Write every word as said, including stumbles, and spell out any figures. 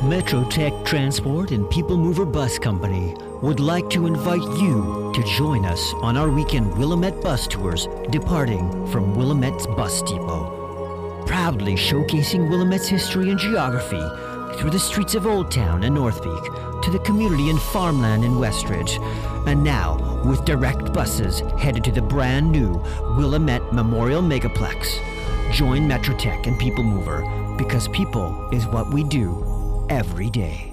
Metrotech Transport and People Mover Bus Company would like to invite you to join us on our weekend Willamette bus tours departing from Willamette's Bus Depot. Proudly showcasing Willamette's history and geography through the streets of Old Town and Northpeak to the community and farmland in Westridge. And now, with direct buses headed to the brand new Willamette Memorial Megaplex. Join Metrotech and People Mover because people is what we do every day.